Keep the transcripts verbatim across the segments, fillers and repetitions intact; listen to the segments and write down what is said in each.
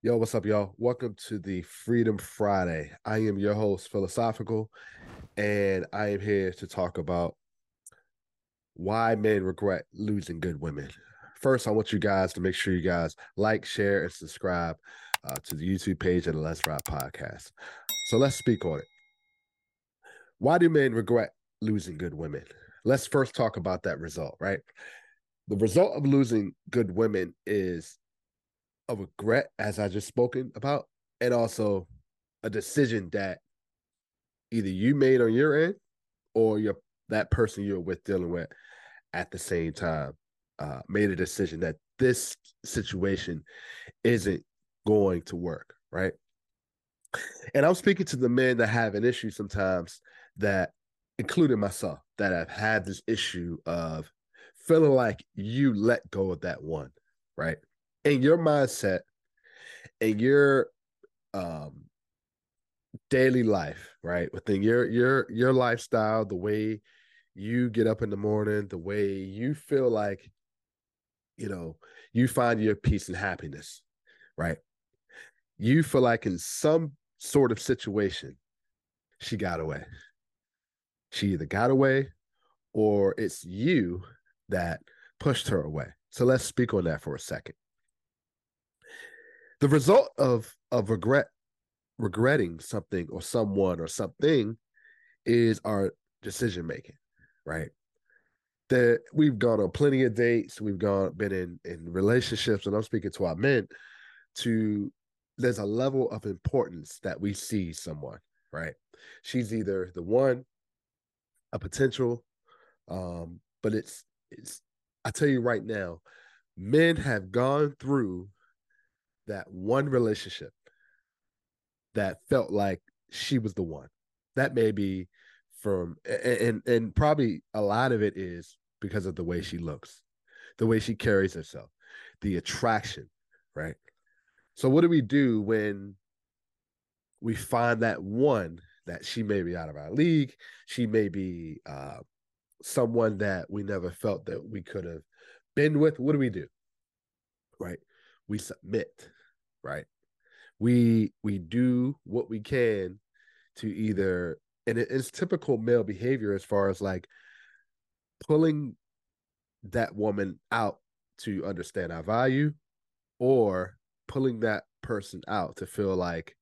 Yo, what's up, y'all? Welcome to the Freedom Friday. I am your host, Philosophical, and I am here to talk about why men regret losing good women. First, I want you guys to make sure you guys like, share, and subscribe uh, to the YouTube page of the Let's Ride podcast. So let's speak on it. Why do men regret losing good women? Let's first talk about that result, right? The result of losing good women is a regret, as I just spoken about, and also a decision that either you made on your end or your that person you're with dealing with at the same time uh, made a decision that this situation isn't going to work, right? And I'm speaking to the men that have an issue sometimes that, including myself, that have had this issue of feeling like you let go of that one, right? In your mindset, in your um, daily life, right? Within your your your lifestyle, the way you get up in the morning, the way you feel like, you know, you find your peace and happiness, right? You feel like in some sort of situation, she got away. She either got away or it's you that pushed her away. So let's speak on that for a second. The result of of regret regretting something or someone or something is our decision making, right? That we've gone on plenty of dates, we've gone been in in relationships, and I'm speaking to our men. To There's a level of importance that we see someone, right? She's either the one, a potential, um, but it's it's. I tell you right now, men have gone through that one relationship that felt like she was the one. That may be from and and probably a lot of it is because of the way she looks, the way she carries herself, the attraction, right? So what do we do when we find that one that she may be out of our league, she may be uh, someone that we never felt that we could have been with? What do we do? Right? We submit, right? We we do what we can to either, and it, it's typical male behavior as far as like pulling that woman out to understand our value, or pulling that person out to feel like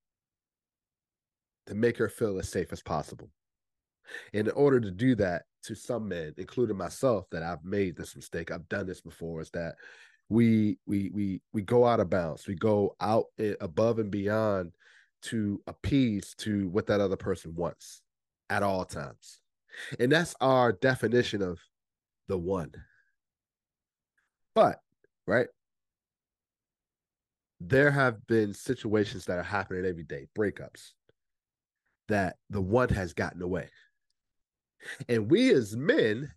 to make her feel as safe as possible. And in order to do that, to some men, including myself, that I've made this mistake, I've done this before, is that we we we we go out of bounds, we go out above and beyond to appease to what that other person wants at all times. And that's our definition of the one. But, right, there have been situations that are happening every day, breakups, that the one has gotten away. And we as men,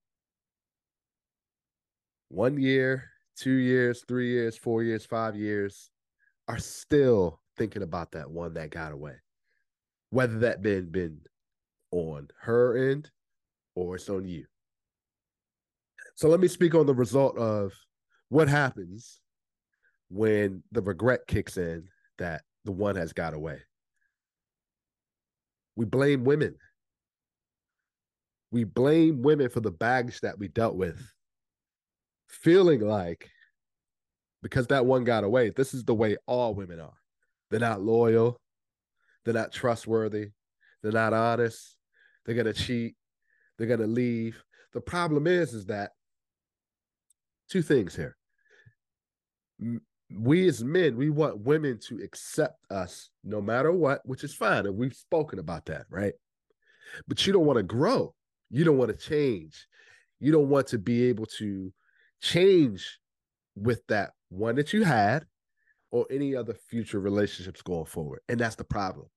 one year, two years, three years, four years, five years, are still thinking about that one that got away, whether that been been on her end or it's on you. So let me speak on the result of what happens when the regret kicks in that the one has got away. We blame women. We blame women for the baggage that we dealt with, feeling like because that one got away, this is the way all women are. They're not loyal. They're not trustworthy. They're not honest. They're going to cheat. They're going to leave. The problem is, is that two things here. We as men, we want women to accept us no matter what, which is fine. And we've spoken about that, right? But you don't want to grow. You don't want to change. You don't want to be able to change with that one that you had or any other future relationships going forward. And that's the problem.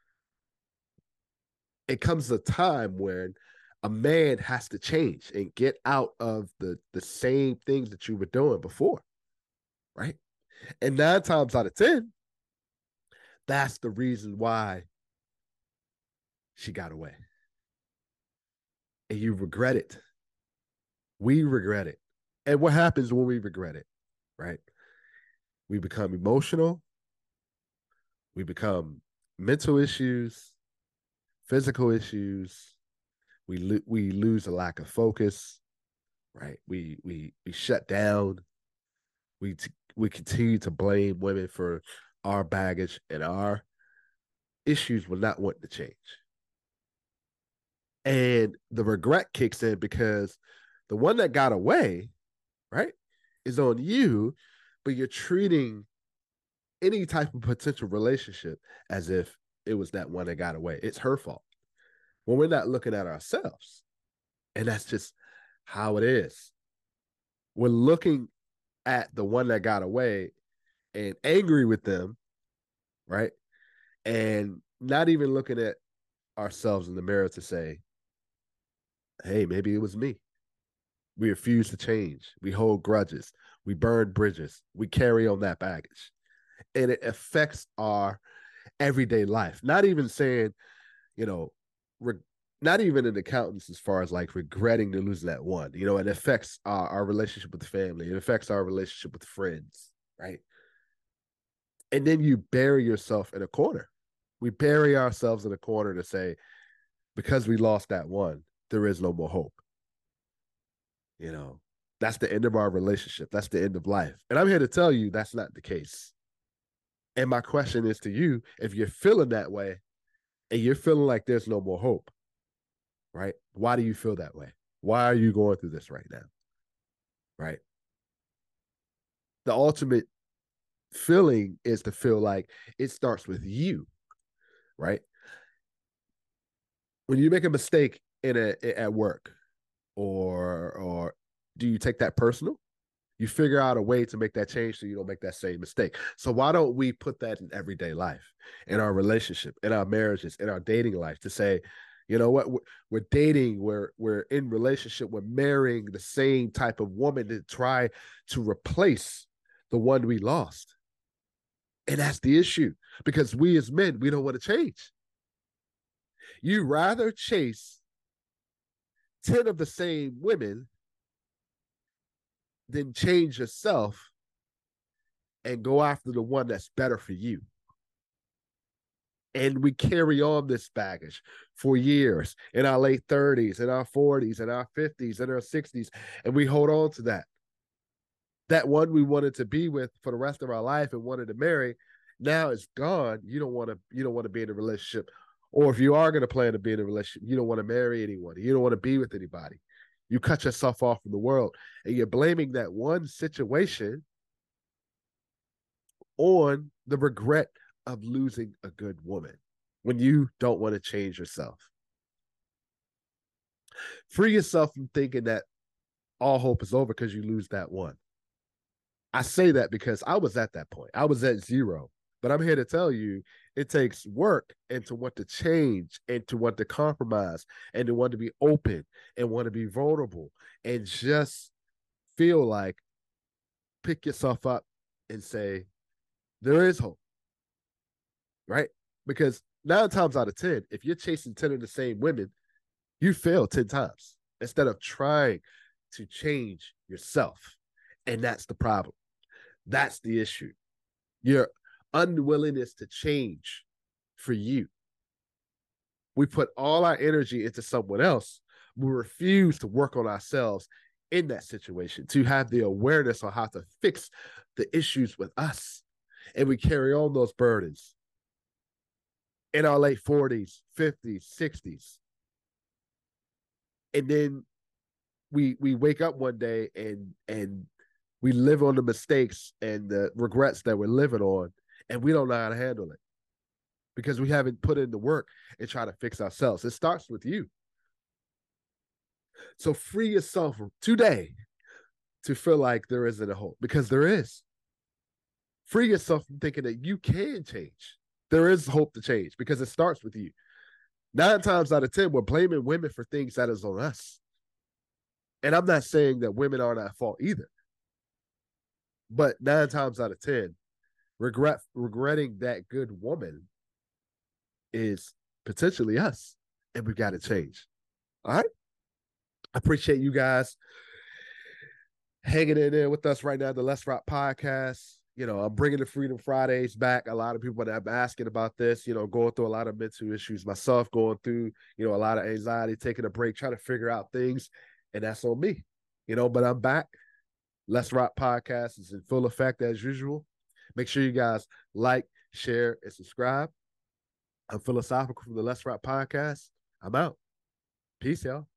It comes a time when a man has to change and get out of the the same things that you were doing before, right? And nine times out of ten, that's the reason why she got away. And you regret it. We regret it. And what happens when we regret it, right? We become emotional. We become mental issues, physical issues. We lo- we lose a lack of focus, right? We we we shut down. We t- we continue to blame women for our baggage and our issues will not want to change. And the regret kicks in because the one that got away, right, is on you, but you're treating any type of potential relationship as if it was that one that got away. It's her fault. When we're not looking at ourselves. And that's just how it is. We're looking at the one that got away and angry with them, right? And not even looking at ourselves in the mirror to say, hey, maybe it was me. We refuse to change. We hold grudges. We burn bridges. We carry on that baggage. And it affects our everyday life. Not even saying, you know, re- not even in accountants as far as like regretting to lose that one. You know, it affects our, our relationship with the family. It affects our relationship with friends, right? And then you bury yourself in a corner. We bury ourselves in a corner to say, because we lost that one, there is no more hope. You know, that's the end of our relationship. That's the end of life. And I'm here to tell you that's not the case. And my question is to you, if you're feeling that way and you're feeling like there's no more hope, right? Why do you feel that way? Why are you going through this right now? Right? The ultimate feeling is to feel like it starts with you, right? When you make a mistake in a at work, or or do you take that personal? You figure out a way to make that change so you don't make that same mistake. So why don't we put that in everyday life, in our relationship, in our marriages, in our dating life, to say, you know what, we're, we're dating, we're we're in relationship, we're marrying the same type of woman to try to replace the one we lost. And that's the issue, because we as men, we don't want to change. You rather chase ten of the same women than change yourself and go after the one that's better for you. And we carry on this baggage for years in our late thirties, in our forties, in our fifties, in our sixties, and we hold on to that. That one we wanted to be with for the rest of our life and wanted to marry, now it's gone. You don't want to, you don't want to be in a relationship. Or if you are going to plan to be in a relationship, you don't want to marry anyone. You don't want to be with anybody. You cut yourself off from the world, and you're blaming that one situation on the regret of losing a good woman when you don't want to change yourself. Free yourself from thinking that all hope is over because you lose that one. I say that because I was at that point. I was at zero. But I'm here to tell you, it takes work and to want to change and to want to compromise and to want to be open and want to be vulnerable and just feel like pick yourself up and say, there is hope, right? Because nine times out of ten, if you're chasing ten of the same women, you fail ten times instead of trying to change yourself. And that's the problem. That's the issue. Your unwillingness to change for you. We put all our energy into someone else. We refuse to work on ourselves in that situation, to have the awareness on how to fix the issues with us. And we carry on those burdens in our late forties, fifties, sixties. And then we we wake up one day and and we live on the mistakes and the regrets that we're living on, and we don't know how to handle it because we haven't put in the work and try to fix ourselves. It starts with you. So free yourself today to feel like there isn't a hope, because there is. Free yourself from thinking that you can change. There is hope to change because it starts with you. Nine times out of ten, we're blaming women for things that is on us. And I'm not saying that women aren't at fault either. But nine times out of ten, regret regretting that good woman is potentially us. And we've got to change. All right. I appreciate you guys hanging in there with us right now, the Let's Rock podcast. you know, I'm bringing the Freedom Fridays back. A lot of people that I'm asking about this, you know, going through a lot of mental issues myself, going through, you know, a lot of anxiety, taking a break, trying to figure out things. And that's on me, you know, but I'm back. Let's Rock Podcast is in full effect as usual. Make sure you guys like, share, and subscribe. I'm Philosophical from the Let's Rock Podcast. I'm out. Peace, y'all.